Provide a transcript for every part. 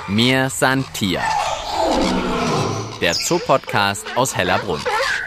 Mir san Tier, der Zoopodcast aus Hellerbrunn.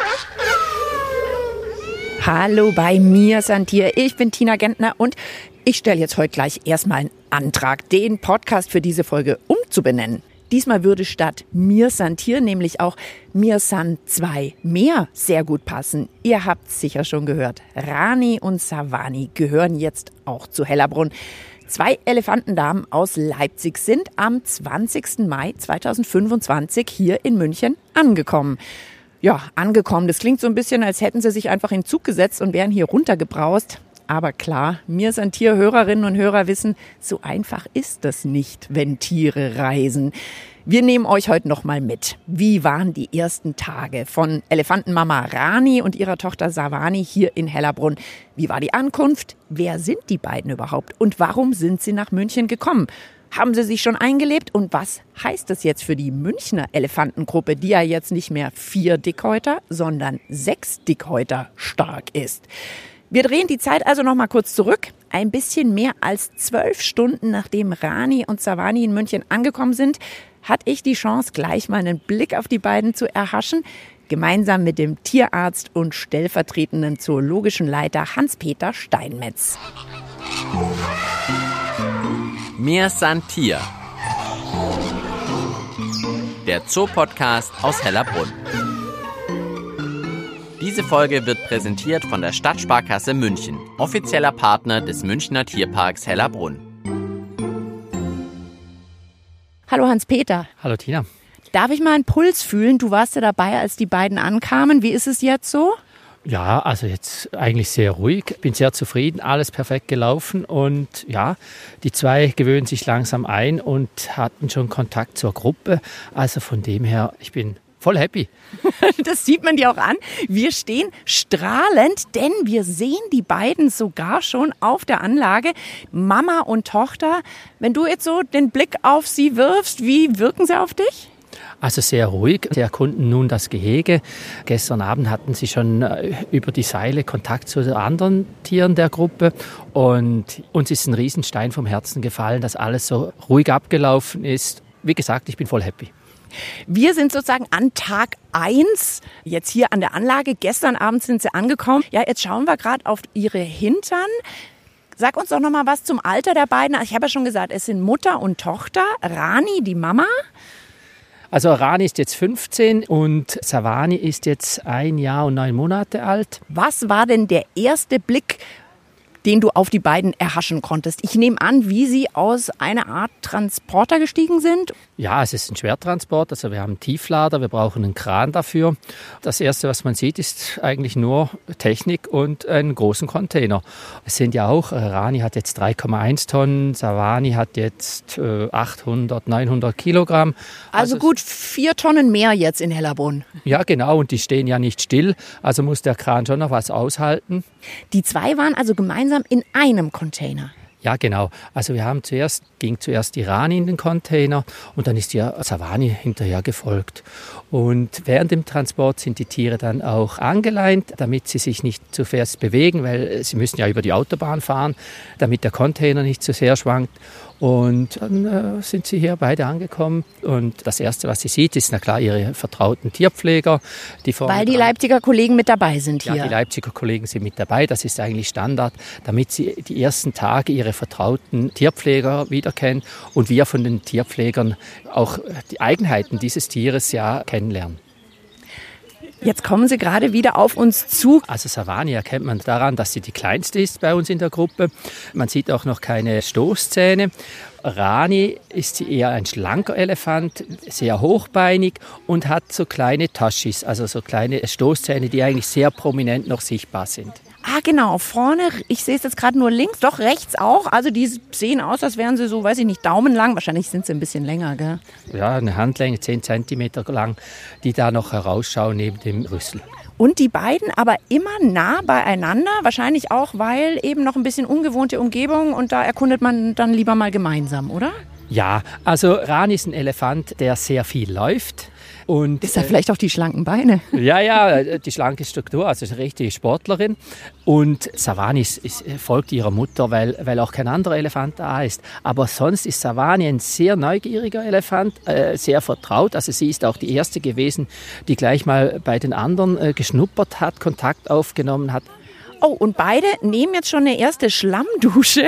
Hallo bei Mir san Tier, ich bin Tina Gentner und ich stelle jetzt heute gleich erstmal einen Antrag, den Podcast für diese Folge umzubenennen. Diesmal würde statt Mir san Tier nämlich auch Mir san 2 Meer sehr gut passen. Ihr habt es sicher schon gehört, Rani und Savani gehören jetzt auch zu Hellerbrunn. 2 Elefantendamen aus Leipzig sind am 20. Mai 2025 hier in München angekommen. Ja, angekommen, das klingt so ein bisschen, als hätten sie sich einfach in den Zug gesetzt und wären hier runtergebraust. Aber klar, Mir san Tier Hörerinnen und Hörer wissen, so einfach ist das nicht, wenn Tiere reisen. Wir nehmen euch heute noch mal mit. Wie waren die ersten Tage von Elefantenmama Rani und ihrer Tochter Savani hier in Hellerbrunn? Wie war die Ankunft? Wer sind die beiden überhaupt? Und warum sind sie nach München gekommen? Haben sie sich schon eingelebt? Und was heißt das jetzt für die Münchner Elefantengruppe, die ja jetzt nicht mehr 4 Dickhäuter, sondern 6 Dickhäuter stark ist? Wir drehen die Zeit also noch mal kurz zurück. Ein bisschen mehr als 12 Stunden, nachdem Rani und Savani in München angekommen sind, hatte ich die Chance, gleich mal einen Blick auf die beiden zu erhaschen, gemeinsam mit dem Tierarzt und stellvertretenden zoologischen Leiter Hans-Peter Steinmetz. Mir san Tier, der Zoopodcast aus Hellerbrunn. Diese Folge wird präsentiert von der Stadtsparkasse München, offizieller Partner des Münchner Tierparks Hellerbrunn. Hallo Hans-Peter. Hallo Tina. Darf ich mal einen Puls fühlen? Du warst ja dabei, als die beiden ankamen. Wie ist es jetzt so? Ja, also jetzt eigentlich sehr ruhig. Bin sehr zufrieden, alles perfekt gelaufen und ja, die 2 gewöhnen sich langsam ein und hatten schon Kontakt zur Gruppe. Also von dem her, ich bin voll happy. Das sieht man dir auch an. Wir stehen strahlend, denn wir sehen die beiden sogar schon auf der Anlage. Mama und Tochter. Wenn du jetzt so den Blick auf sie wirfst, wie wirken sie auf dich? Also sehr ruhig. Sie erkunden nun das Gehege. Gestern Abend hatten sie schon über die Seile Kontakt zu den anderen Tieren der Gruppe. Und uns ist ein Riesenstein vom Herzen gefallen, dass alles so ruhig abgelaufen ist. Wie gesagt, ich bin voll happy. Wir sind sozusagen an Tag 1 jetzt hier an der Anlage. Gestern Abend sind sie angekommen. Ja, jetzt schauen wir gerade auf ihre Hintern. Sag uns doch noch mal was zum Alter der beiden. Ich habe ja schon gesagt, es sind Mutter und Tochter. Rani, die Mama. Also Rani ist jetzt 15 und Savani ist jetzt 1 Jahr und 9 Monate alt. Was war denn der erste Blick, den du auf die beiden erhaschen konntest? Ich nehme an, wie sie aus einer Art Transporter gestiegen sind. Ja, es ist ein Schwertransport, also wir haben einen Tieflader, wir brauchen einen Kran dafür. Das Erste, was man sieht, ist eigentlich nur Technik und einen großen Container. Es sind ja auch, Rani hat jetzt 3,1 Tonnen, Savani hat jetzt 800, 900 Kilogramm. Also gut 4 Tonnen mehr jetzt in Hellerbrunn. Ja, genau, und die stehen ja nicht still, also muss der Kran schon noch was aushalten. Die 2 waren also gemeinsam in einem Container. Ja, genau. Also ging zuerst die Rani in den Container und dann ist ja Savani hinterher gefolgt. Und während dem Transport sind die Tiere dann auch angeleint, damit sie sich nicht zu fest bewegen, weil sie müssen ja über die Autobahn fahren, damit der Container nicht zu sehr schwankt. Und dann sind sie hier beide angekommen und das Erste, was sie sieht, ist na klar ihre vertrauten Tierpfleger. Weil die Leipziger Kollegen mit dabei sind hier. Ja, die Leipziger Kollegen sind mit dabei, das ist eigentlich Standard, damit sie die ersten Tage ihre vertrauten Tierpfleger wiederkennen und wir von den Tierpflegern auch die Eigenheiten dieses Tieres ja kennenlernen. Jetzt kommen sie gerade wieder auf uns zu. Also Savani erkennt man daran, dass sie die kleinste ist bei uns in der Gruppe. Man sieht auch noch keine Stoßzähne. Rani ist eher ein schlanker Elefant, sehr hochbeinig und hat so kleine Taschis, also so kleine Stoßzähne, die eigentlich sehr prominent noch sichtbar sind. Ah, genau, vorne, ich sehe es jetzt gerade nur links, doch rechts auch. Also die sehen aus, als wären sie so, weiß ich nicht, daumenlang. Wahrscheinlich sind sie ein bisschen länger, gell? Ja, eine Handlänge, 10 Zentimeter lang, die da noch herausschauen neben dem Rüssel. Und die beiden aber immer nah beieinander, wahrscheinlich auch, weil eben noch ein bisschen ungewohnte Umgebung und da erkundet man dann lieber mal gemeinsam, oder? Ja, also Rani ist ein Elefant, der sehr viel läuft. Und, ist da vielleicht auch die schlanken Beine? Ja, die schlanke Struktur, also ist eine richtige Sportlerin. Und Savani folgt ihrer Mutter, weil auch kein anderer Elefant da ist. Aber sonst ist Savani ein sehr neugieriger Elefant, sehr vertraut. Also sie ist auch die erste gewesen, die gleich mal bei den anderen geschnuppert hat, Kontakt aufgenommen hat. Oh, und beide nehmen jetzt schon eine erste Schlammdusche.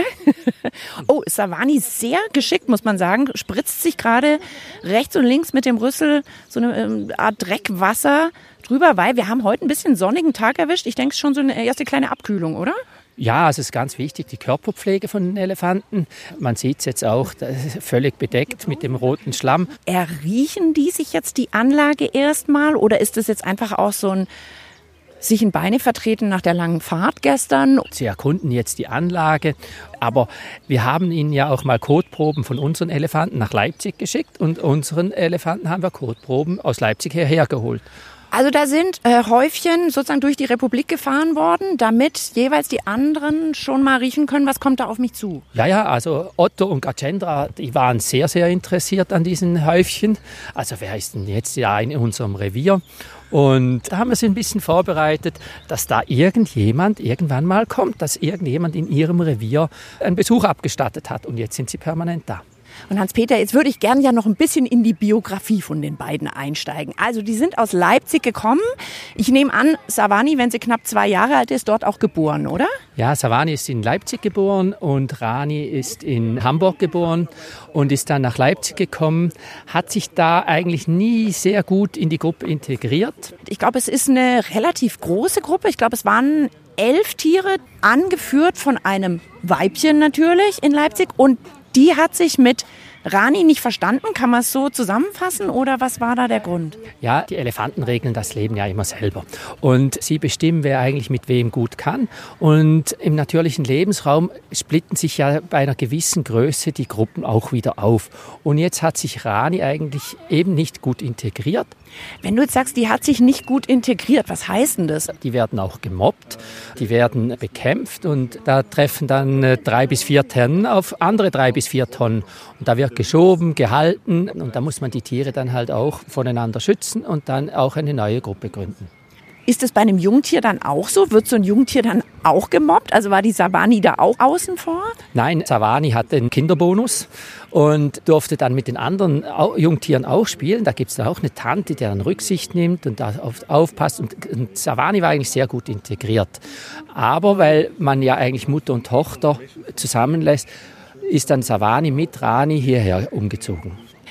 Oh, Savani sehr geschickt, muss man sagen. Spritzt sich gerade rechts und links mit dem Rüssel so eine Art Dreckwasser drüber, weil wir haben heute ein bisschen sonnigen Tag erwischt. Ich denke, es ist schon so eine erste kleine Abkühlung, oder? Ja, es ist ganz wichtig, die Körperpflege von den Elefanten. Man sieht es jetzt auch völlig bedeckt mit dem roten Schlamm. Erriechen die sich jetzt die Anlage erstmal oder ist das jetzt einfach auch so ein sich in Beine vertreten nach der langen Fahrt gestern? Sie erkunden jetzt die Anlage, aber wir haben ihnen ja auch mal Kotproben von unseren Elefanten nach Leipzig geschickt und unseren Elefanten haben wir Kotproben aus Leipzig hierher geholt. Also da sind Häufchen sozusagen durch die Republik gefahren worden, damit jeweils die anderen schon mal riechen können, was kommt da auf mich zu. Ja, also Otto und Gachendra, die waren sehr, sehr interessiert an diesen Häufchen. Also wer ist denn jetzt ja in unserem Revier? Und da haben wir sie ein bisschen vorbereitet, dass da irgendjemand irgendwann mal kommt, dass irgendjemand in ihrem Revier einen Besuch abgestattet hat. Und jetzt sind sie permanent da. Und Hans-Peter, jetzt würde ich gerne ja noch ein bisschen in die Biografie von den beiden einsteigen. Also die sind aus Leipzig gekommen. Ich nehme an, Savani, wenn sie knapp 2 Jahre alt ist, dort auch geboren, oder? Ja, Savani ist in Leipzig geboren und Rani ist in Hamburg geboren und ist dann nach Leipzig gekommen, hat sich da eigentlich nie sehr gut in die Gruppe integriert. Ich glaube, es ist eine relativ große Gruppe. Ich glaube, es waren 11 Tiere, angeführt von einem Weibchen natürlich in Leipzig. Und die hat sich mit Rani nicht verstanden, kann man es so zusammenfassen oder was war da der Grund? Ja, die Elefanten regeln das Leben ja immer selber und sie bestimmen, wer eigentlich mit wem gut kann und im natürlichen Lebensraum splitten sich ja bei einer gewissen Größe die Gruppen auch wieder auf und jetzt hat sich Rani eigentlich eben nicht gut integriert. Wenn du jetzt sagst, die hat sich nicht gut integriert, was heißt denn das? Die werden auch gemobbt, die werden bekämpft und da treffen dann 3 bis 4 Tonnen auf andere 3 bis 4 Tonnen. Und da wird geschoben, gehalten und da muss man die Tiere dann halt auch voneinander schützen und dann auch eine neue Gruppe gründen. Ist es bei einem Jungtier dann auch so? Wird so ein Jungtier dann auch gemobbt? Also war die Savani da auch außen vor? Nein, Savani hatte einen Kinderbonus und durfte dann mit den anderen Jungtieren auch spielen. Da gibt es auch eine Tante, die dann Rücksicht nimmt und da aufpasst. Und Savani war eigentlich sehr gut integriert. Aber weil man ja eigentlich Mutter und Tochter zusammenlässt, ist dann Savani mit Rani hierher umgezogen.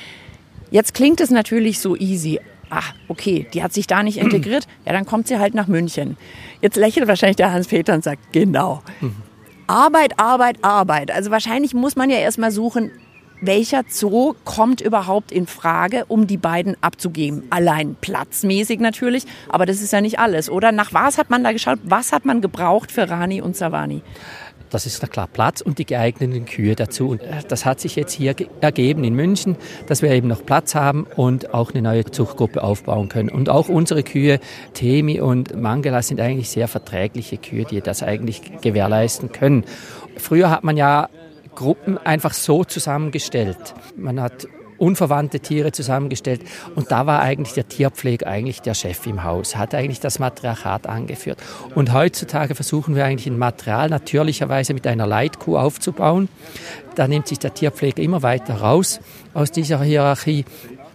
Jetzt klingt es natürlich so easy. Ach, okay, die hat sich da nicht integriert, ja, dann kommt sie halt nach München. Jetzt lächelt wahrscheinlich der Hans-Peter und sagt, genau. Arbeit, Arbeit, Arbeit. Also wahrscheinlich muss man ja erstmal suchen, welcher Zoo kommt überhaupt in Frage, um die beiden abzugeben. Allein platzmäßig natürlich, aber das ist ja nicht alles, oder? Nach was hat man da geschaut? Was hat man gebraucht für Rani und Savani? Das ist klar Platz und die geeigneten Kühe dazu. Und das hat sich jetzt hier ergeben in München, dass wir eben noch Platz haben und auch eine neue Zuchtgruppe aufbauen können. Und auch unsere Kühe, Temi und Mangala, sind eigentlich sehr verträgliche Kühe, die das eigentlich gewährleisten können. Früher hat man ja Gruppen einfach so zusammengestellt. Man hat unverwandte Tiere zusammengestellt und da war eigentlich der Tierpfleger eigentlich der Chef im Haus, hat eigentlich das Matriarchat angeführt. Und heutzutage versuchen wir eigentlich ein Material natürlicherweise mit einer Leitkuh aufzubauen. Da nimmt sich der Tierpfleger immer weiter raus aus dieser Hierarchie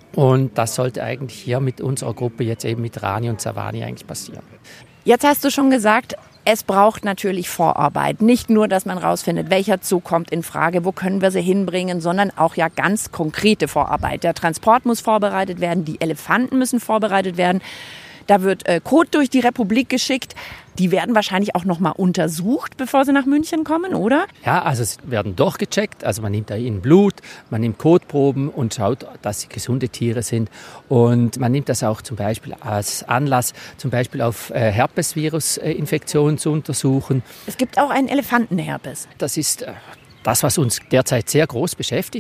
und das sollte eigentlich hier mit unserer Gruppe jetzt eben mit Rani und Savani eigentlich passieren. Jetzt hast du schon gesagt, es braucht natürlich Vorarbeit. Nicht nur, dass man rausfindet, welcher Zoo kommt in Frage, wo können wir sie hinbringen, sondern auch ja ganz konkrete Vorarbeit. Der Transport muss vorbereitet werden, die Elefanten müssen vorbereitet werden. Da wird Kot durch die Republik geschickt. Die werden wahrscheinlich auch noch mal untersucht, bevor sie nach München kommen, oder? Ja, also es werden durchgecheckt. Also man nimmt da ihnen Blut, man nimmt Kotproben und schaut, dass sie gesunde Tiere sind. Und man nimmt das auch zum Beispiel als Anlass, zum Beispiel auf Herpesvirus-Infektionen zu untersuchen. Es gibt auch einen Elefantenherpes. Das ist das, was uns derzeit sehr groß beschäftigt.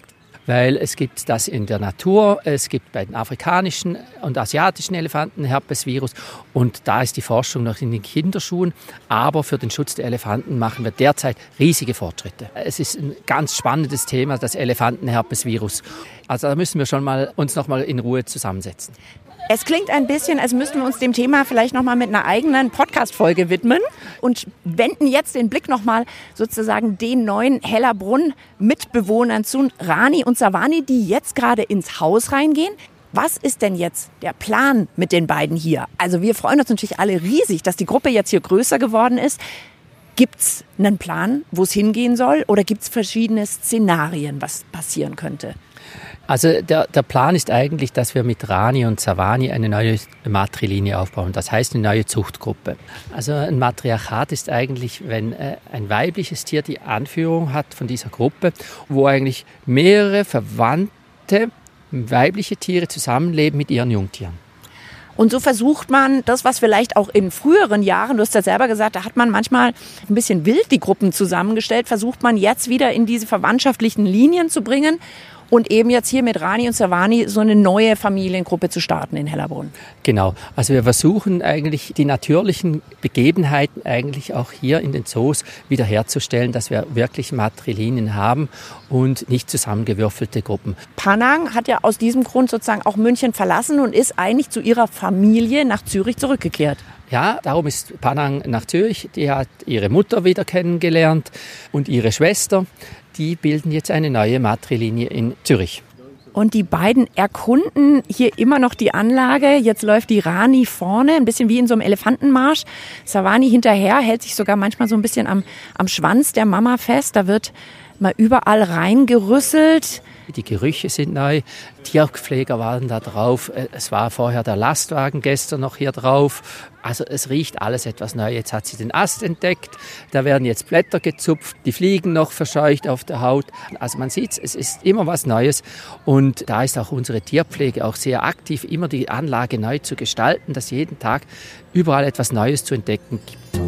weil es gibt das in der Natur, es gibt bei den afrikanischen und asiatischen Elefanten Herpesvirus und da ist die Forschung noch in den Kinderschuhen, aber für den Schutz der Elefanten machen wir derzeit riesige Fortschritte. Es ist ein ganz spannendes Thema, das Elefantenherpesvirus. Also da müssen wir uns noch mal in Ruhe zusammensetzen. Es klingt ein bisschen, als müssten wir uns dem Thema vielleicht nochmal mit einer eigenen Podcast-Folge widmen und wenden jetzt den Blick nochmal sozusagen den neuen Hellerbrunn-Mitbewohnern zu, Rani und Savani, die jetzt gerade ins Haus reingehen. Was ist denn jetzt der Plan mit den beiden hier? Also wir freuen uns natürlich alle riesig, dass die Gruppe jetzt hier größer geworden ist. Gibt es einen Plan, wo es hingehen soll, oder gibt es verschiedene Szenarien, was passieren könnte? Also der Plan ist eigentlich, dass wir mit Rani und Savani eine neue Matrilinie aufbauen. Das heißt eine neue Zuchtgruppe. Also ein Matriarchat ist eigentlich, wenn ein weibliches Tier die Anführung hat von dieser Gruppe, wo eigentlich mehrere verwandte weibliche Tiere zusammenleben mit ihren Jungtieren. Und so versucht man das, was vielleicht auch in früheren Jahren, du hast ja selber gesagt, da hat man manchmal ein bisschen wild die Gruppen zusammengestellt, versucht man jetzt wieder in diese verwandtschaftlichen Linien zu bringen und eben jetzt hier mit Rani und Savani so eine neue Familiengruppe zu starten in Hellerbrunn. Genau, also wir versuchen eigentlich die natürlichen Begebenheiten eigentlich auch hier in den Zoos wiederherzustellen, dass wir wirklich Matrilinien haben und nicht zusammengewürfelte Gruppen. Panang hat ja aus diesem Grund sozusagen auch München verlassen und ist eigentlich zu ihrer Familie nach Zürich zurückgekehrt. Ja, darum ist Panang nach Zürich. Die hat ihre Mutter wieder kennengelernt und ihre Schwester. Die bilden jetzt eine neue Matrilinie in Zürich. Und die beiden erkunden hier immer noch die Anlage. Jetzt läuft die Rani vorne, ein bisschen wie in so einem Elefantenmarsch. Savani hinterher, hält sich sogar manchmal so ein bisschen am Schwanz der Mama fest. Da wird mal überall reingerüsselt. Die Gerüche sind neu, Tierpfleger waren da drauf, es war vorher der Lastwagen gestern noch hier drauf. Also es riecht alles etwas neu. Jetzt hat sie den Ast entdeckt, da werden jetzt Blätter gezupft, die Fliegen noch verscheucht auf der Haut. Also man sieht, es ist immer was Neues und da ist auch unsere Tierpflege auch sehr aktiv, immer die Anlage neu zu gestalten, dass jeden Tag überall etwas Neues zu entdecken gibt.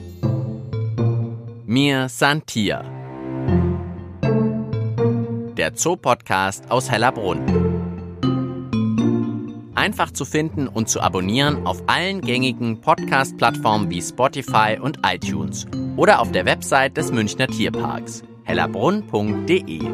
Mir san Tier. Der Zoo-Podcast aus Hellerbrunn. Einfach zu finden und zu abonnieren auf allen gängigen Podcast-Plattformen wie Spotify und iTunes oder auf der Website des Münchner Tierparks hellerbrunn.de.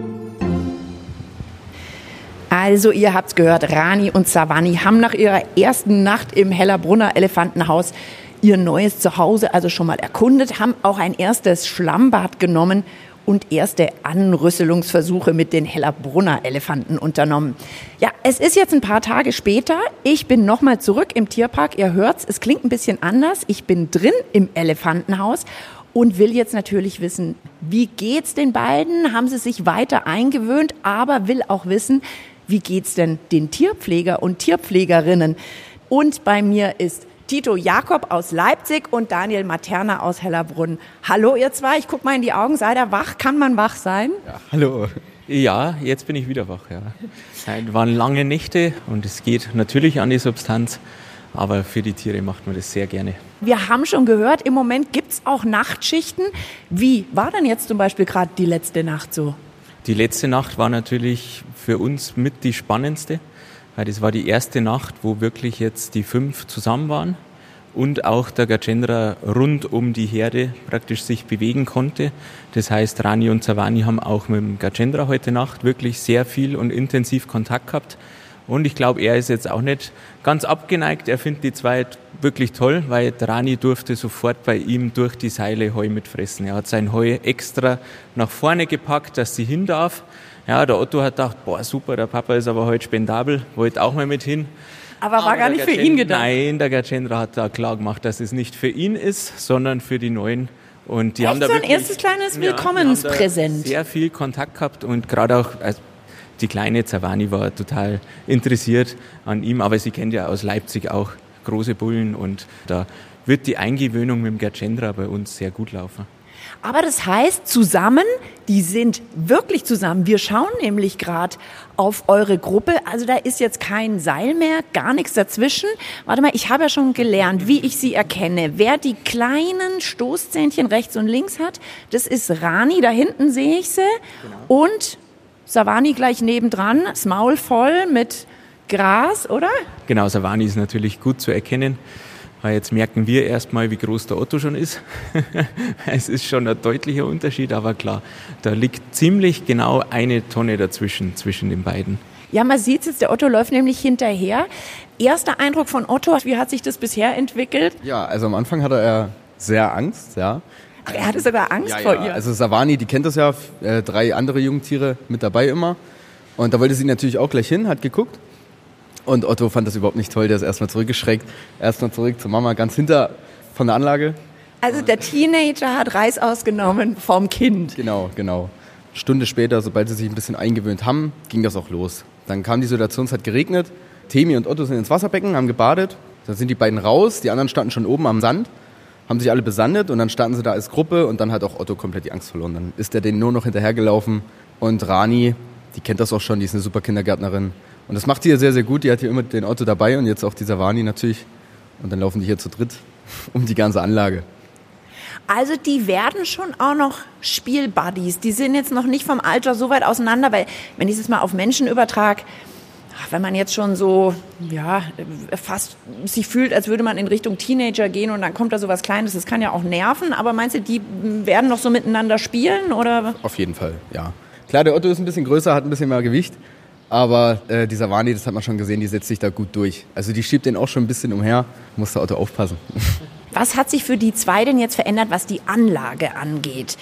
Also ihr habt's gehört, Rani und Savani haben nach ihrer ersten Nacht im Hellerbrunner Elefantenhaus ihr neues Zuhause also schon mal erkundet, haben auch ein erstes Schlammbad genommen und erste Anrüsselungsversuche mit den Hellerbrunner Elefanten unternommen. Ja, es ist jetzt ein paar Tage später. Ich bin nochmal zurück im Tierpark. Ihr hört's, es klingt ein bisschen anders. Ich bin drin im Elefantenhaus und will jetzt natürlich wissen, wie geht's den beiden? Haben sie sich weiter eingewöhnt? Aber will auch wissen, wie geht's denn den Tierpfleger und Tierpflegerinnen? Und bei mir ist Tito Jakob aus Leipzig und Daniel Materna aus Hellerbrunn. Hallo ihr zwei, ich guck mal in die Augen, seid ihr wach? Kann man wach sein? Ja, hallo. Ja, jetzt bin ich wieder wach. Ja. Es waren lange Nächte und es geht natürlich an die Substanz, aber für die Tiere macht man das sehr gerne. Wir haben schon gehört, im Moment gibt's auch Nachtschichten. Wie war denn jetzt zum Beispiel gerade die letzte Nacht so? Die letzte Nacht war natürlich für uns mit die spannendste. Weil das war die erste Nacht, wo wirklich jetzt die 5 zusammen waren und auch der Gajendra rund um die Herde praktisch sich bewegen konnte. Das heißt, Rani und Savani haben auch mit dem Gajendra heute Nacht wirklich sehr viel und intensiv Kontakt gehabt. Und ich glaube, er ist jetzt auch nicht ganz abgeneigt. Er findet die zwei wirklich toll, weil der Rani durfte sofort bei ihm durch die Seile Heu mitfressen. Er hat sein Heu extra nach vorne gepackt, dass sie hin darf. Ja, der Otto hat gedacht, boah, super, der Papa ist aber heute spendabel, wollte auch mal mit hin. Aber war gar nicht für ihn gedacht. Nein, der Gajendra hat da klar gemacht, dass es nicht für ihn ist, sondern für die Neuen. Und die echt haben da so ein wirklich, erstes kleines Willkommenspräsent. Ja, sehr viel Kontakt gehabt und gerade auch die kleine Savani war total interessiert an ihm, aber sie kennt ja aus Leipzig auch große Bullen und da wird die Eingewöhnung mit dem Gajendra bei uns sehr gut laufen. Aber das heißt, zusammen, die sind wirklich zusammen. Wir schauen nämlich gerade auf eure Gruppe. Also da ist jetzt kein Seil mehr, gar nichts dazwischen. Warte mal, ich habe ja schon gelernt, wie ich sie erkenne. Wer die kleinen Stoßzähnchen rechts und links hat, das ist Rani. Da hinten sehe ich sie. Genau. Und Savani gleich nebendran, das Maul voll mit Gras, oder? Genau, Savani ist natürlich gut zu erkennen, weil jetzt merken wir erstmal, wie groß der Otto schon ist. Es ist schon ein deutlicher Unterschied, aber klar, da liegt ziemlich genau 1 Tonne zwischen den beiden. Ja, man sieht es jetzt, der Otto läuft nämlich hinterher. Erster Eindruck von Otto, wie hat sich das bisher entwickelt? Ja, also am Anfang hatte er sehr Angst, ja. Ach, er hatte sogar Angst vor ihr. Also Savani, die kennt das ja, 3 andere Jungtiere mit dabei immer. Und da wollte sie natürlich auch gleich hin, hat geguckt. Und Otto fand das überhaupt nicht toll, der ist erstmal zurückgeschreckt. Erstmal zurück zur Mama, ganz hinter von der Anlage. Also der Teenager hat Reis ausgenommen vom Kind. Genau. Eine Stunde später, sobald sie sich ein bisschen eingewöhnt haben, ging das auch los. Dann kam die Situation, es hat geregnet. Temi und Otto sind ins Wasserbecken, haben gebadet. Dann sind die beiden raus, die anderen standen schon oben am Sand, haben sich alle besandet und dann standen sie da als Gruppe und dann hat auch Otto komplett die Angst verloren. Dann ist er denen nur noch hinterhergelaufen und Rani, die kennt das auch schon, die ist eine super Kindergärtnerin. Und das macht sie ja sehr, sehr gut. Die hat hier immer den Otto dabei und jetzt auch die Savani natürlich. Und dann laufen die hier zu dritt um die ganze Anlage. Also die werden schon auch noch Spielbuddies. Die sind jetzt noch nicht vom Alter so weit auseinander, weil wenn ich es mal auf Menschen übertrage, wenn man jetzt schon so fast sich fühlt, als würde man in Richtung Teenager gehen und dann kommt da so was Kleines, das kann ja auch nerven. Aber meinst du, die werden noch so miteinander spielen? Oder? Auf jeden Fall, ja. Klar, der Otto ist ein bisschen größer, hat ein bisschen mehr Gewicht. Aber die Savani, das hat man schon gesehen, die setzt sich da gut durch. Also die schiebt den auch schon ein bisschen umher, muss der Otto aufpassen. Was hat sich für die 2 denn jetzt verändert, was die Anlage angeht?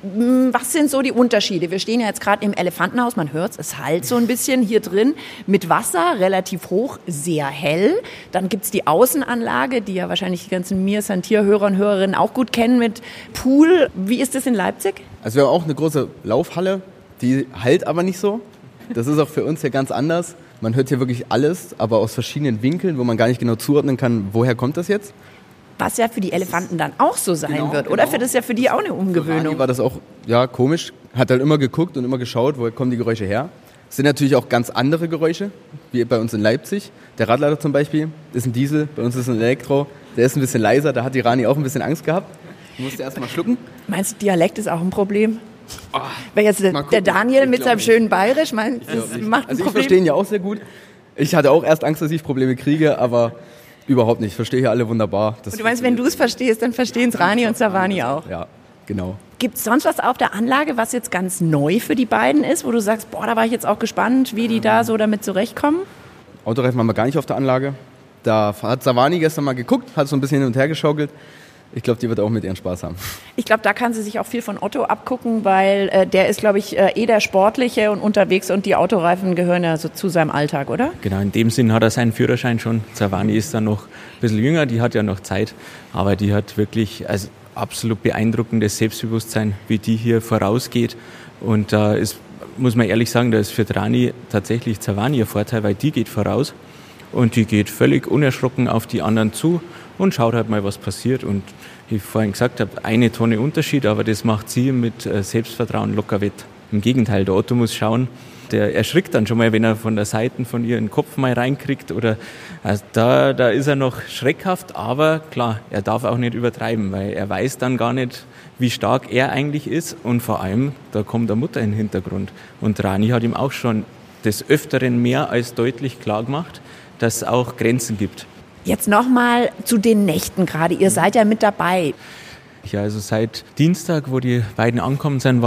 Was sind so die Unterschiede? Wir stehen ja jetzt gerade im Elefantenhaus, man hört es halt so ein bisschen hier drin, mit Wasser, relativ hoch, sehr hell. Dann gibt's die Außenanlage, die ja wahrscheinlich die ganzen Mir Santier-Hörer und Hörerinnen auch gut kennen, mit Pool. Wie ist das in Leipzig? Also wir haben auch eine große Laufhalle, die halt aber nicht so. Das ist auch für uns ja ganz anders. Man hört hier wirklich alles, aber aus verschiedenen Winkeln, wo man gar nicht genau zuordnen kann, woher kommt das jetzt. Was ja für die Elefanten dann auch so sein wird, oder? Das ist ja für die auch eine Umgewöhnung. Für Rani war das auch komisch. Hat halt immer geguckt und immer geschaut, woher kommen die Geräusche her. Es sind natürlich auch ganz andere Geräusche, wie bei uns in Leipzig. Der Radlader zum Beispiel ist ein Diesel, bei uns ist ein Elektro. Der ist ein bisschen leiser, da hat die Rani auch ein bisschen Angst gehabt. Du musst erst mal schlucken. Meinst du, Dialekt ist auch ein Problem? Weil jetzt der Daniel mit seinem schönen Bayerisch, das macht ein Also ich Problem. verstehe ihn ja auch sehr gut. Ich hatte auch erst Angst, dass ich Probleme kriege, aber überhaupt nicht. Ich verstehe hier alle wunderbar. Und du meinst, wenn du es verstehst, dann verstehen es Rani und Savani auch? Ja, genau. Gibt es sonst was auf der Anlage, was jetzt ganz neu für die beiden ist, wo du sagst, da war ich jetzt auch gespannt, wie die da so damit zurechtkommen? Autoreifen haben wir gar nicht auf der Anlage. Da hat Savani gestern mal geguckt, hat so ein bisschen hin und her geschaukelt. Ich glaube, die wird auch mit ihren Spaß haben. Ich glaube, da kann sie sich auch viel von Otto abgucken, weil der ist, glaube ich, der Sportliche und unterwegs und die Autoreifen gehören ja so zu seinem Alltag, oder? Genau, in dem Sinn hat er seinen Führerschein schon. Savani ist dann noch ein bisschen jünger, die hat ja noch Zeit, aber die hat wirklich absolut beeindruckendes Selbstbewusstsein, wie die hier vorausgeht. Und da muss man ehrlich sagen, da ist für Rani tatsächlich Savani ein Vorteil, weil die geht voraus und die geht völlig unerschrocken auf die anderen zu und schaut halt mal, was passiert. Und wie ich vorhin gesagt habe, 1 Tonne Unterschied, aber das macht sie mit Selbstvertrauen locker wett. Im Gegenteil, der Otto muss schauen, der erschrickt dann schon mal, wenn er von der Seite von ihr den Kopf mal reinkriegt. Oder also da ist er noch schreckhaft, aber klar, er darf auch nicht übertreiben, weil er weiß dann gar nicht, wie stark er eigentlich ist. Und vor allem, da kommt der Mutter in den Hintergrund. Und Rani hat ihm auch schon des Öfteren mehr als deutlich klar gemacht, dass es auch Grenzen gibt. Jetzt nochmal zu den Nächten gerade. Ihr seid ja mit dabei. Ja, also seit Dienstag, wo die beiden angekommen sind,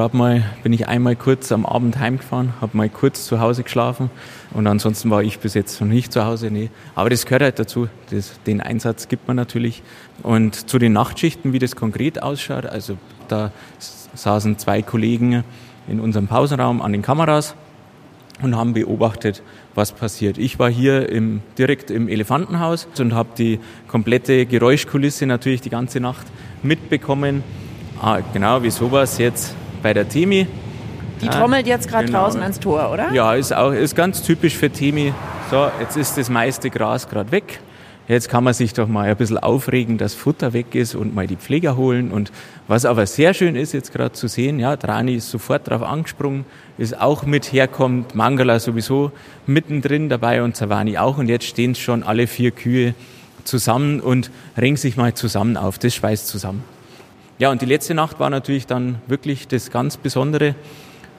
bin ich einmal kurz am Abend heimgefahren, habe mal kurz zu Hause geschlafen und ansonsten war ich bis jetzt noch nicht zu Hause. Nee. Aber das gehört halt dazu, den Einsatz gibt man natürlich. Und zu den Nachtschichten, wie das konkret ausschaut, also da saßen 2 Kollegen in unserem Pausenraum an den Kameras und haben beobachtet, was passiert. Ich war hier direkt im Elefantenhaus und habe die komplette Geräuschkulisse natürlich die ganze Nacht mitbekommen. Genau, wie sowas jetzt bei der Temi. Die trommelt jetzt gerade draußen ans Tor, oder? Ja, ist ganz typisch für Temi. So, jetzt ist das meiste Gras gerade weg. Jetzt kann man sich doch mal ein bisschen aufregen, dass Futter weg ist und mal die Pfleger holen. Und was aber sehr schön ist, jetzt gerade zu sehen, Rani ist sofort drauf angesprungen, ist auch mit herkommt, Mangala sowieso mittendrin dabei und Savani auch. Und jetzt stehen schon alle 4 Kühe zusammen und ringen sich mal zusammen auf. Das schweißt zusammen. Ja, und die letzte Nacht war natürlich dann wirklich das ganz Besondere,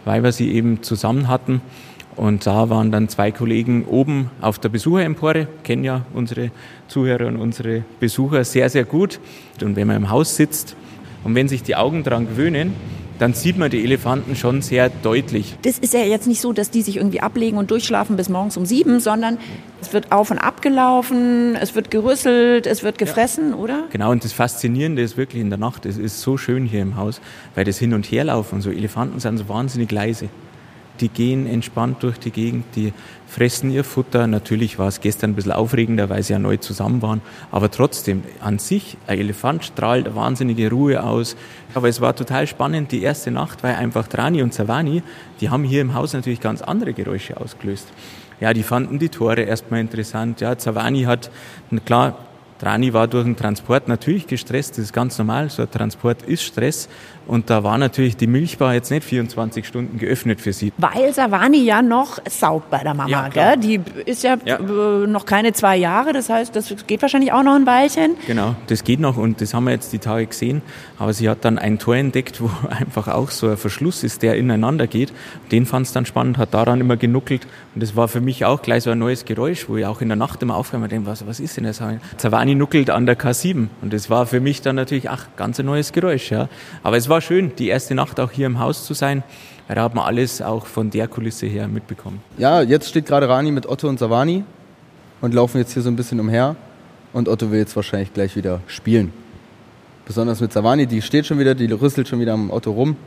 weil wir sie eben zusammen hatten. Und da waren dann 2 Kollegen oben auf der Besucherempore, kennen ja unsere Zuhörer und unsere Besucher sehr, sehr gut. Und wenn man im Haus sitzt und wenn sich die Augen daran gewöhnen, dann sieht man die Elefanten schon sehr deutlich. Das ist ja jetzt nicht so, dass die sich irgendwie ablegen und durchschlafen bis morgens um 7, sondern es wird auf und ab gelaufen, es wird gerüsselt, es wird gefressen, oder? Genau, und das Faszinierende ist wirklich in der Nacht, es ist so schön hier im Haus, weil das Hin- und Herlaufen, so Elefanten sind so wahnsinnig leise. Die gehen entspannt durch die Gegend, die fressen ihr Futter. Natürlich war es gestern ein bisschen aufregender, weil sie ja neu zusammen waren. Aber trotzdem, an sich, ein Elefant strahlt eine wahnsinnige Ruhe aus. Aber es war total spannend, die erste Nacht, weil einfach Trani und Savani, die haben hier im Haus natürlich ganz andere Geräusche ausgelöst. Ja, die fanden die Tore erstmal interessant. Ja, Savani hat, klar, Trani war durch den Transport natürlich gestresst, das ist ganz normal, so ein Transport ist Stress. Und da war natürlich die Milchbar jetzt nicht 24 Stunden geöffnet für sie. Weil Savani ja noch saugt bei der Mama, Ja, gell? Die ist ja, noch keine 2 Jahre, das heißt, das geht wahrscheinlich auch noch ein Weilchen. Genau, das geht noch und das haben wir jetzt die Tage gesehen. Aber sie hat dann ein Tor entdeckt, wo einfach auch so ein Verschluss ist, der ineinander geht. Den fand es dann spannend, hat daran immer genuckelt. Und das war für mich auch gleich so ein neues Geräusch, wo ich auch in der Nacht immer aufhöre und denke, was ist denn das? Savani nuckelt an der K7. Und das war für mich dann natürlich, ganz ein neues Geräusch. Ja. Aber es war schön, die erste Nacht auch hier im Haus zu sein, weil da hat man alles auch von der Kulisse her mitbekommen. Ja, jetzt steht gerade Rani mit Otto und Savani und laufen jetzt hier so ein bisschen umher. Und Otto will jetzt wahrscheinlich gleich wieder spielen. Besonders mit Savani, die steht schon wieder, die rüsselt schon wieder am Otto rum.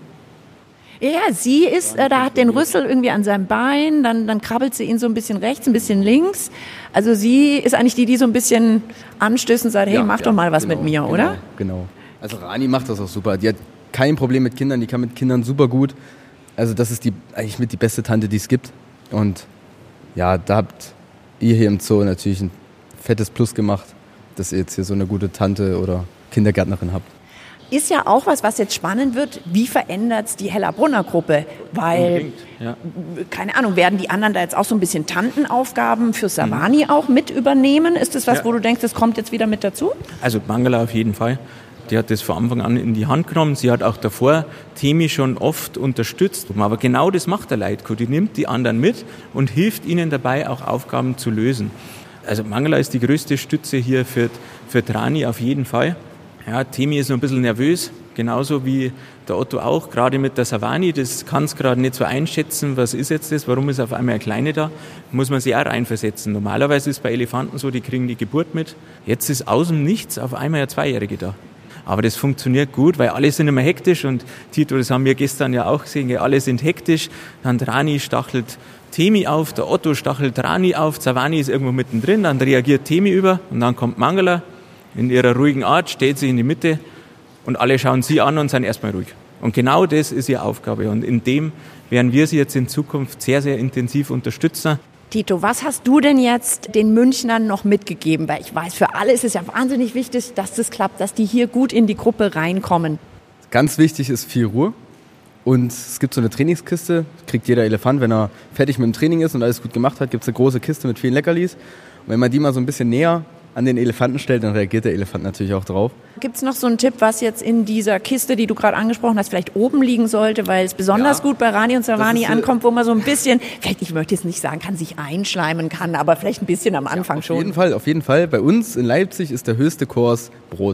Ja, sie ist, da hat den Rüssel irgendwie an seinem Bein, dann krabbelt sie ihn so ein bisschen rechts, ein bisschen links. Also sie ist eigentlich die so ein bisschen anstößt und sagt, hey, mach doch mal was mit mir, oder? Genau. Also Rani macht das auch super. Die hat kein Problem mit Kindern, die kann mit Kindern super gut. Also das ist eigentlich mit die beste Tante, die es gibt. Und ja, da habt ihr hier im Zoo natürlich ein fettes Plus gemacht, dass ihr jetzt hier so eine gute Tante oder Kindergärtnerin habt. Ist ja auch was jetzt spannend wird, wie verändert es die Hellabrunner Gruppe? Weil, keine Ahnung, werden die anderen da jetzt auch so ein bisschen Tantenaufgaben für Savani auch mit übernehmen? Ist das was, wo du denkst, das kommt jetzt wieder mit dazu? Also Mangala auf jeden Fall. Die hat das von Anfang an in die Hand genommen. Sie hat auch davor Temi schon oft unterstützt. Aber genau das macht der Leitko. Die nimmt die anderen mit und hilft ihnen dabei, auch Aufgaben zu lösen. Also Mangala ist die größte Stütze hier für Trani auf jeden Fall. Ja, Temi ist noch ein bisschen nervös, genauso wie der Otto auch, gerade mit der Savani. Das kann es gerade nicht so einschätzen, was ist jetzt das, warum ist auf einmal eine Kleine da, muss man sich auch reinversetzen. Normalerweise ist es bei Elefanten so, die kriegen die Geburt mit. Jetzt ist aus dem Nichts auf einmal eine 2-Jährige da. Aber das funktioniert gut, weil alle sind immer hektisch und Tito, das haben wir gestern ja auch gesehen, alle sind hektisch. Dann Trani stachelt Temi auf, der Otto stachelt Trani auf, Savani ist irgendwo mittendrin, dann reagiert Temi über und dann kommt Mangala. In ihrer ruhigen Art steht sie in die Mitte und alle schauen sie an und sind erstmal ruhig. Und genau das ist ihre Aufgabe und in dem werden wir sie jetzt in Zukunft sehr, sehr intensiv unterstützen. Tito, was hast du denn jetzt den Münchnern noch mitgegeben? Weil ich weiß, für alle ist es ja wahnsinnig wichtig, dass das klappt, dass die hier gut in die Gruppe reinkommen. Ganz wichtig ist viel Ruhe. Und es gibt so eine Trainingskiste, kriegt jeder Elefant, wenn er fertig mit dem Training ist und alles gut gemacht hat, gibt es eine große Kiste mit vielen Leckerlis. Und wenn man die mal so ein bisschen näher an den Elefanten stellt, dann reagiert der Elefant natürlich auch drauf. Gibt es noch so einen Tipp, was jetzt in dieser Kiste, die du gerade angesprochen hast, vielleicht oben liegen sollte, weil es besonders gut bei Rani und Savani ankommt, wo man so ein bisschen, vielleicht, ich möchte jetzt nicht sagen, kann sich einschleimen kann, aber vielleicht ein bisschen am Anfang schon. Auf jeden Fall. Bei uns in Leipzig ist der höchste Kurs Brot.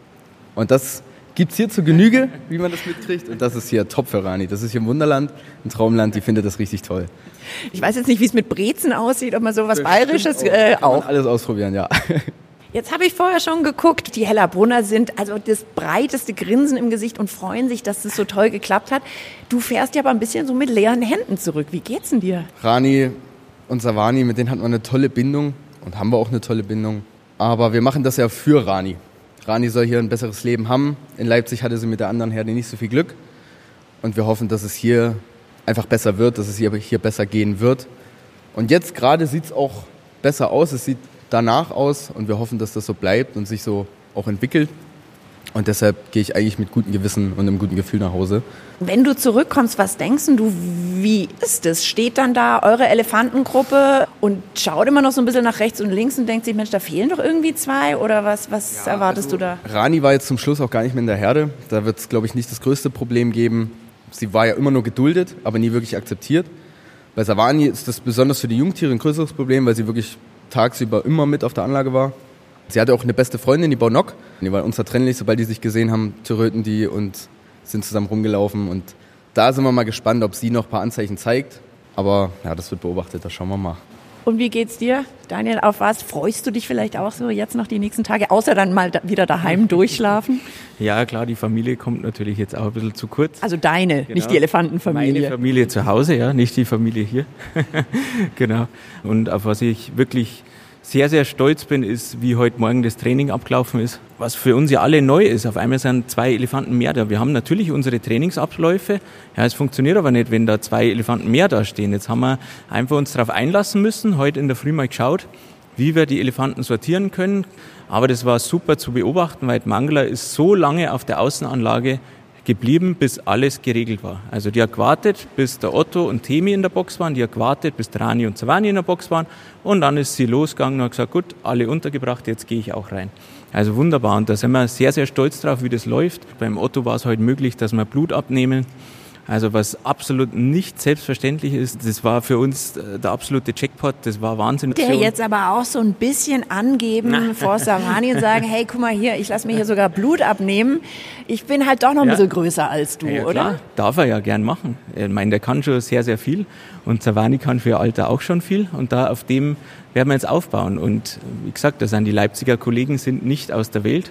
Und das gibt es hier zur Genüge, wie man das mitkriegt. Und das ist hier top für Rani. Das ist hier im Wunderland, ein Traumland, die findet das richtig toll. Ich weiß jetzt nicht, wie es mit Brezen aussieht, ob man sowas Bayerisches auch. Kann alles ausprobieren, ja. Jetzt habe ich vorher schon geguckt, die Hellabrunner sind also das breiteste Grinsen im Gesicht und freuen sich, dass das so toll geklappt hat. Du fährst ja aber ein bisschen so mit leeren Händen zurück. Wie geht's denn dir? Rani und Savani, mit denen hatten wir eine tolle Bindung und haben wir auch eine tolle Bindung. Aber wir machen das ja für Rani. Rani soll hier ein besseres Leben haben. In Leipzig hatte sie mit der anderen Herde nicht so viel Glück. Und wir hoffen, dass es hier einfach besser wird, dass es hier besser gehen wird. Und jetzt gerade sieht es auch besser aus. Es sieht danach aus und wir hoffen, dass das so bleibt und sich so auch entwickelt. Und deshalb gehe ich eigentlich mit gutem Gewissen und einem guten Gefühl nach Hause. Wenn du zurückkommst, was denkst du, wie ist es? Steht dann da eure Elefantengruppe und schaut immer noch so ein bisschen nach rechts und links und denkt sich, Mensch, da fehlen doch irgendwie 2 oder was erwartest du da? Rani war jetzt zum Schluss auch gar nicht mehr in der Herde. Da wird es, glaube ich, nicht das größte Problem geben. sie war ja immer nur geduldet, aber nie wirklich akzeptiert. Bei Savani ist das besonders für die Jungtiere ein größeres Problem, weil sie wirklich tagsüber immer mit auf der Anlage war. Sie hatte auch eine beste Freundin, die Baunok. Die war unzertrennlich, sobald die sich gesehen haben, töröten die und sind zusammen rumgelaufen. Und da sind wir mal gespannt, ob sie noch ein paar Anzeichen zeigt. Aber ja, das wird beobachtet, da schauen wir mal. Und wie geht's dir, Daniel? Auf was freust du dich vielleicht auch so jetzt noch die nächsten Tage, außer dann mal wieder daheim durchschlafen? Ja, klar, die Familie kommt natürlich jetzt auch ein bisschen zu kurz. Also deine, genau. Nicht die Elefantenfamilie. Meine Familie zu Hause, ja, nicht die Familie hier. Genau. Und auf was ich wirklich sehr, sehr stolz bin, ist, wie heute Morgen das Training abgelaufen ist. Was für uns ja alle neu ist. Auf einmal sind 2 Elefanten mehr da. Wir haben natürlich unsere Trainingsabläufe. Ja, es funktioniert aber nicht, wenn da 2 Elefanten mehr da stehen. Jetzt haben wir einfach uns darauf einlassen müssen. Heute in der Früh mal geschaut, wie wir die Elefanten sortieren können. Aber das war super zu beobachten, weil Mangala ist so lange auf der Außenanlage geblieben, bis alles geregelt war. Also die hat gewartet, bis der Otto und Temi in der Box waren, die hat gewartet, bis Rani und Savani in der Box waren und dann ist sie losgegangen und hat gesagt, gut, alle untergebracht, jetzt gehe ich auch rein. Also wunderbar und da sind wir sehr, sehr stolz drauf, wie das läuft. Beim Otto war es heute möglich, dass wir Blut abnehmen. Also was absolut nicht selbstverständlich ist, das war für uns der absolute Jackpot, das war Wahnsinn. Der jetzt aber auch so ein bisschen angeben vor Savani und sagen, hey, guck mal hier, ich lasse mir hier sogar Blut abnehmen. Ich bin halt doch noch ein bisschen größer als du, ja, oder? Klar, darf er ja gern machen. Ich meine, der kann schon sehr, sehr viel und Savani kann für ihr Alter auch schon viel und da auf dem werden wir jetzt aufbauen. Und wie gesagt, da sind die Leipziger Kollegen sind nicht aus der Welt.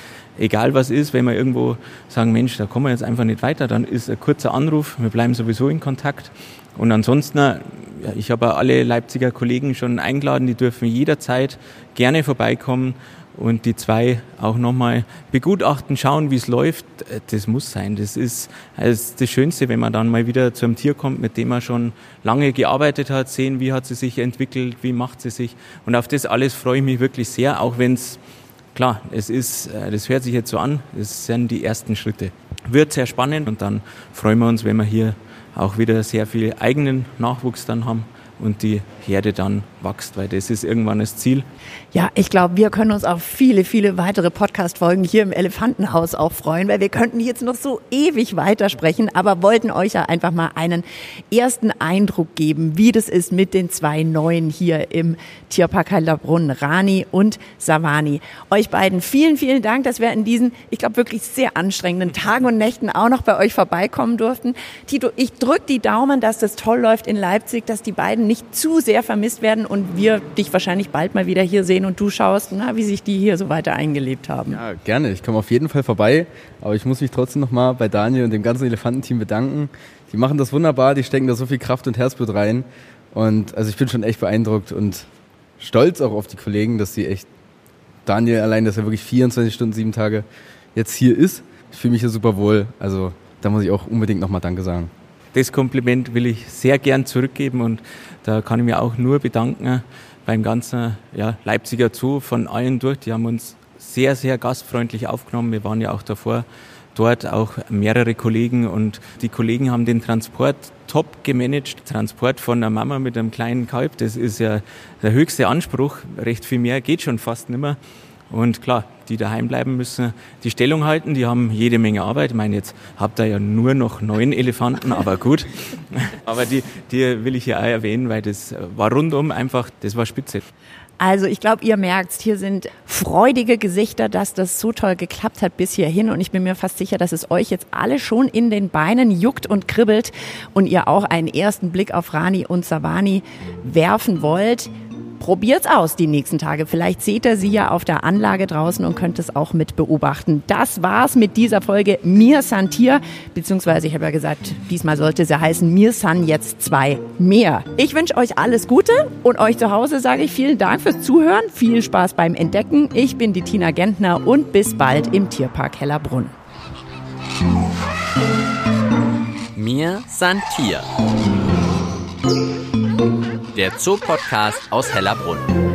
Egal was ist, wenn wir irgendwo sagen, Mensch, da kommen wir jetzt einfach nicht weiter, dann ist ein kurzer Anruf, wir bleiben sowieso in Kontakt. Und ansonsten, ja, ich habe alle Leipziger Kollegen schon eingeladen, die dürfen jederzeit gerne vorbeikommen und die 2 auch nochmal begutachten, schauen, wie es läuft. Das muss sein. Das ist das Schönste, wenn man dann mal wieder zu einem Tier kommt, mit dem man schon lange gearbeitet hat, sehen, wie hat sie sich entwickelt, wie macht sie sich. Und auf das alles freue ich mich wirklich sehr, auch wenn es klar, das hört sich jetzt so an, das sind die ersten Schritte. Wird sehr spannend und dann freuen wir uns, wenn wir hier auch wieder sehr viel eigenen Nachwuchs dann haben und die Herde dann wächst, weil das ist irgendwann das Ziel. Ja, ich glaube, wir können uns auf viele, viele weitere Podcast-Folgen hier im Elefantenhaus auch freuen, weil wir könnten jetzt noch so ewig weitersprechen, aber wollten euch ja einfach mal einen ersten Eindruck geben, wie das ist mit den 2 Neuen hier im Tierpark Hellabrunn, Rani und Savani. Euch beiden vielen, vielen Dank, dass wir in diesen, ich glaube, wirklich sehr anstrengenden Tagen und Nächten auch noch bei euch vorbeikommen durften. Tito, ich drücke die Daumen, dass das toll läuft in Leipzig, dass die beiden nicht zu sehr vermisst werden und wir dich wahrscheinlich bald mal wieder hier sehen und du schaust, wie sich die hier so weiter eingelebt haben. Ja, gerne. Ich komme auf jeden Fall vorbei, aber ich muss mich trotzdem nochmal bei Daniel und dem ganzen Elefantenteam bedanken. Die machen das wunderbar, die stecken da so viel Kraft und Herzblut rein und also ich bin schon echt beeindruckt und stolz auch auf die Kollegen, dass sie echt, Daniel allein, dass er wirklich 24 Stunden, 7 Tage jetzt hier ist. Ich fühle mich hier super wohl, also da muss ich auch unbedingt nochmal Danke sagen. Das Kompliment will ich sehr gern zurückgeben und da kann ich mir auch nur bedanken beim ganzen Leipziger Zoo von allen durch. Die haben uns sehr, sehr gastfreundlich aufgenommen. Wir waren ja auch davor dort, auch mehrere Kollegen und die Kollegen haben den Transport top gemanagt. Transport von der Mama mit einem kleinen Kalb, das ist ja der höchste Anspruch. Recht viel mehr geht schon fast nicht mehr. Und klar, die daheim bleiben müssen, die Stellung halten, die haben jede Menge Arbeit. Ich meine, jetzt habt ihr ja nur noch 9 Elefanten, aber gut. Aber die will ich ja auch erwähnen, weil das war rundum einfach, das war spitze. Also ich glaube, ihr merkt, hier sind freudige Gesichter, dass das so toll geklappt hat bis hierhin und ich bin mir fast sicher, dass es euch jetzt alle schon in den Beinen juckt und kribbelt und ihr auch einen ersten Blick auf Rani und Savani werfen wollt. Probiert's aus die nächsten Tage. Vielleicht seht ihr sie ja auf der Anlage draußen und könnt es auch mit beobachten. Das war's mit dieser Folge Mir san Tier, beziehungsweise ich habe ja gesagt, diesmal sollte sie heißen Mir san jetzt 2 mehr. Ich wünsche euch alles Gute und euch zu Hause sage ich vielen Dank fürs Zuhören. Viel Spaß beim Entdecken. Ich bin die Tina Gentner und bis bald im Tierpark Hellabrunn. Mir san Tier. Der Zoo-Podcast aus Hellabrunn.